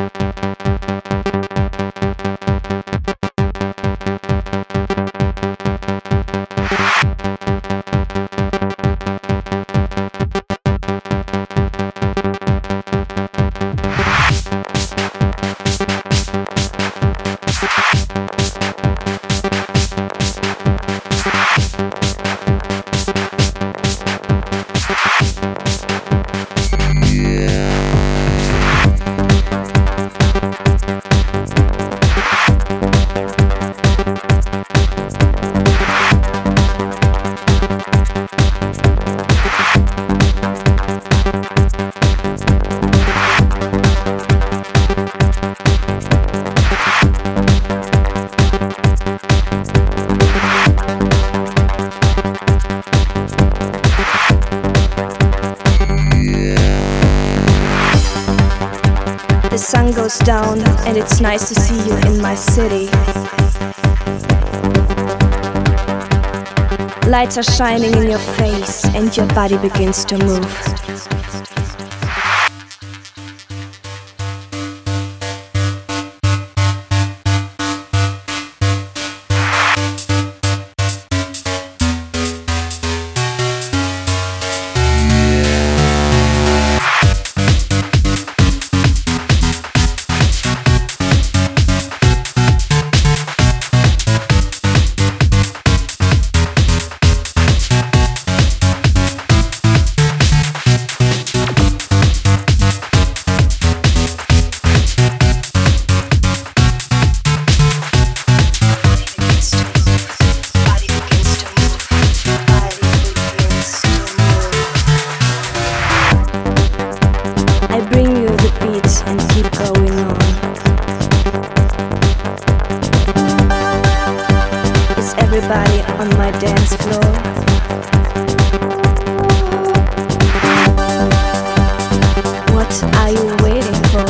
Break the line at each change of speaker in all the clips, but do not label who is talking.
sun goes down and it's nice to see you in my city. Lights are shining in your face and your body begins to move. Everybody on my dance floor. What are you waiting for?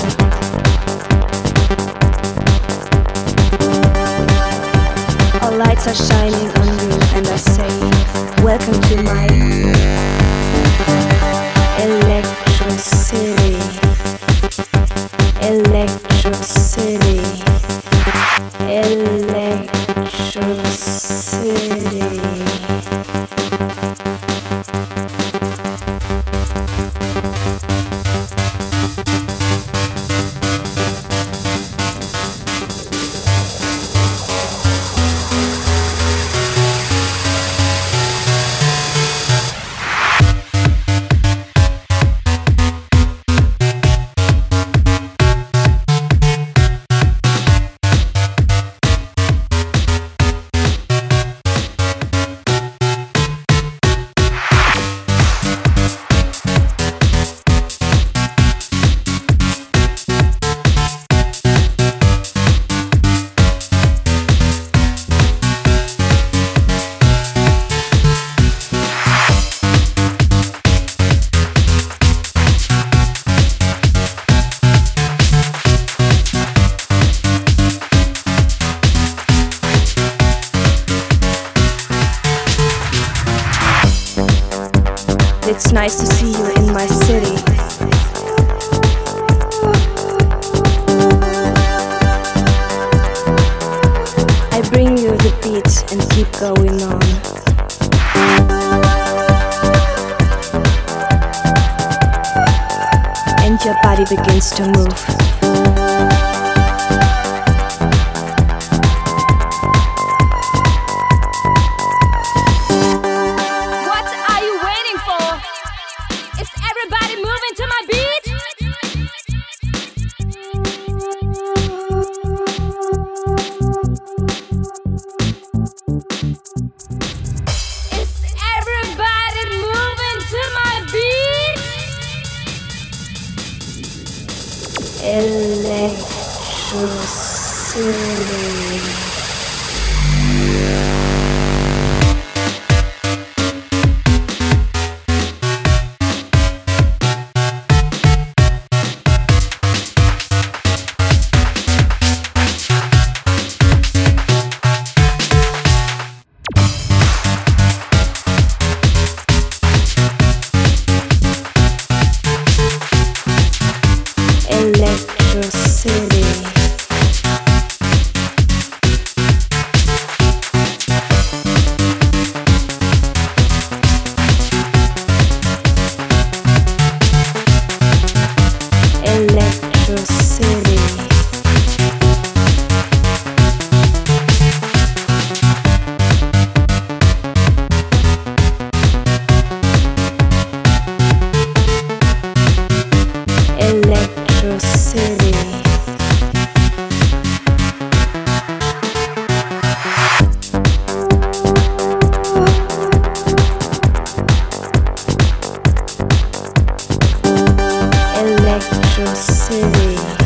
All lights are shining on you and I say, welcome to my Electro City. Electro City. Electro City. It's nice to see you in my city. I bring you the beat and keep going on. And your body begins to move. Electro City. Electro City. Electro City. Electro City. Electro City.